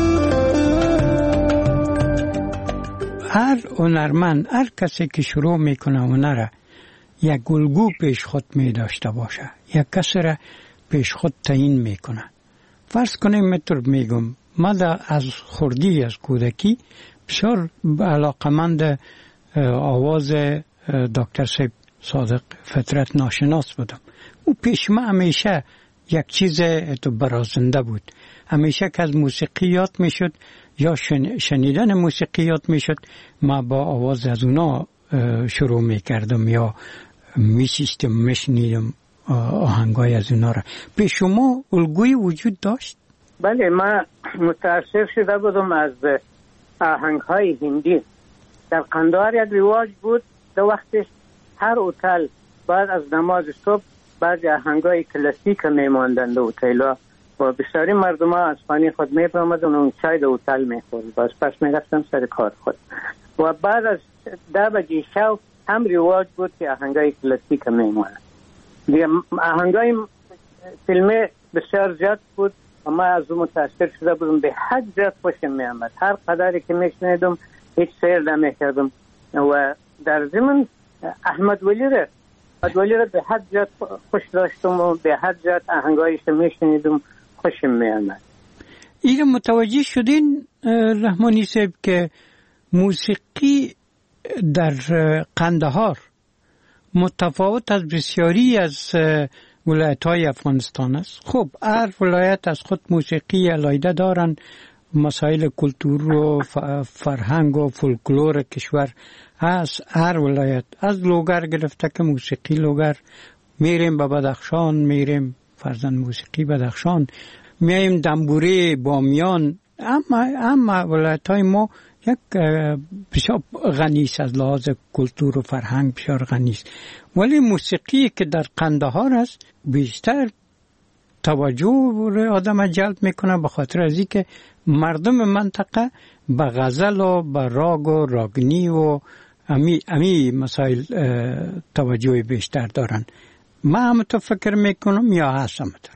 هر هنرمند، هر کسی که شروع میکنه هنره یک الگو پیش خود می داشته باشه، یک کسی را پیش خود تعیین میکنه. فرض کنیم مطور میگم ما از خردی از کودکی بسیار علاقمند آواز دکتر صاحب صادق فطرت ناشناس بودم. او پیش ما همیشه یک چیز تو برازنده بود. همیشه که از موسیقی یاد میشد یا شنیدن موسیقی یاد میشد ما با آواز از اونا شروع میکردم یا میشیستم میشنیدم آهنگای از اونا را. به شما الگوی وجود داشت؟ بله، ما متاثر شده بودم از آهنگهای هندی. در قندهار یک رواج بود در وقتش هر هتل بعد از نماز صبح بعضی آهنگای کلاسیک میماندن در هتل‌ها و بسیاری مردم ها از خانه خود میپرامدن و چای در هتل میخورد، باز پس میرفتن سر کار خود و بعد از ده بجه شب هم رواج بود که آهنگای کلاسیک میماند. دیگه آهنگای فیلم بسیار زیاد بود و ما از اون متاثر شده بودم، به حد زیاد خوشم میامد. هر قدری که میشنیدم هیچ سیر نمیکردم و در ضمن احمد ولی را احمد ولی را به حد زیاد خوش داشتم و به حد زیاد آهنگایش میشنیدم خوشم میامد. این متوجه شدین رحمانی صاحب که موسیقی در قندهار متفاوت از بسیاری از ولایت‌های افغانستان است؟ خب هر ولایت از خود موسیقی علایده دارن، مسائل کلتور و فرهنگ و فولکلور کشور هست. هر ولایت از لوگر گرفته که موسیقی لوگر، میریم به بدخشان، میریم فرزن موسیقی بدخشان، میایم دنبوری بامیان. اما اما ولایت‌های ما یک بسیار غنی است از لحاظ کلتور و فرهنگ، بسیار غنی است. ولی موسیقی که در قندهار است بیشتر توجه آدم جلب میکنه به خاطر از اینکه مردم منطقه به غزل و به راگ و راگنی و امی امی مسائل توجه بیشتر دارن. ما هم تو فکر میکنم یا هست همتر؟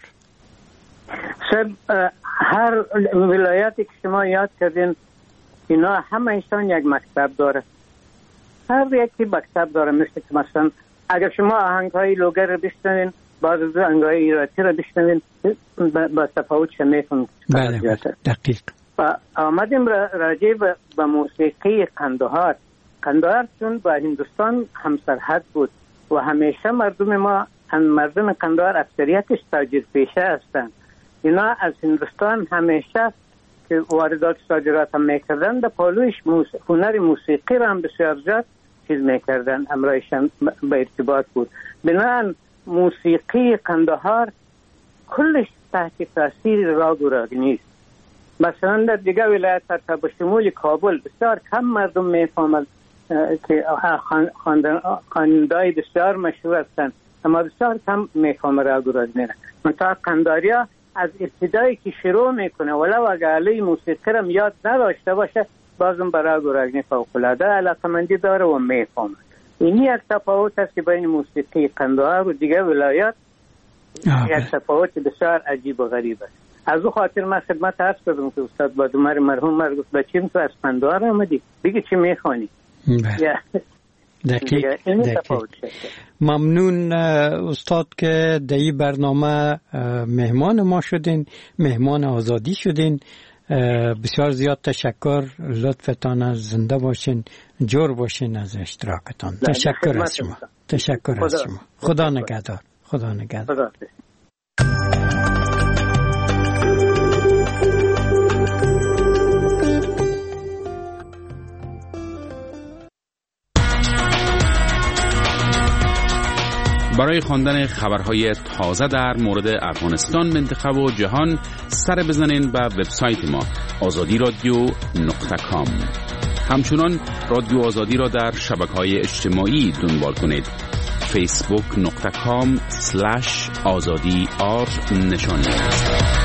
سر هر ولایتی که شما یاد کردین اینا همه ایشان یک مکتب داره، هر یکی مکتب داره. مثل که مثلا اگر شما آهنگهای لوگر رو بشنوین بعد از آهنگهای ایراتی رو بشنوین با تفاوت شمیتون. بله دقیق. و آمدیم راجع به موسیقی قندهار. قندهار چون با هندوستان همسرحد بود و همیشه مردم ما مردم قندهار اکثریتش تاجر پیشه هستند. اینا از هندوستان همیشه که واردات صادرات هم میکردن در پالویش موس... هنر موسیقی را هم بسیار زیاد چیز میکردن، امرایشان به ارتباط بود. بنابراین موسیقی قندهار کلش تحت تاثیر راگ و راگنی است. مثلا در دیگه ولایت تا به شمول کابل بسیار کم مردم میفهمند که خواندهای بسیار مشهور هستند، اما بسیار کم میفهمند راگ و راگنی را. منطقه قندهاریا از ابتدایی که شروع میکنه ولو اگر علی موسیقی را یاد نداشته باشه بازم برای راگ و راگنی فوق‌العاده علاقه‌مندی داره و میفهمه. این یک تفاوت است که بین موسیقی قندهار و دیگه ولایات یک تفاوت بسیار عجیب و غریب است. از او خاطر من خدمت عرض کردم که استاد بادومر مرحوم مرد گفت بچیم تو از قندهار آمدی بگی چی میخوانی. دقیق, دقیق. ممنون استاد که در این برنامه مهمان ما شدین، مهمان آزادی شدین. بسیار زیاد تشکر، لطفتان از زنده باشین، جور باشین از اشتراکتان. تشکر از شما. تشکر از شما. خدا نگهدار. خدا نگهدار. برای خواندن خبرهای تازه در مورد افغانستان، منطقه و جهان سر بزنین به وبسایت ما آزادی رادیو نقطه کام. همچنان رادیو آزادی را در شبکه‌های اجتماعی دنبال کنید. فیسبوک نقطه کام سلش آزادی آر نشانی است.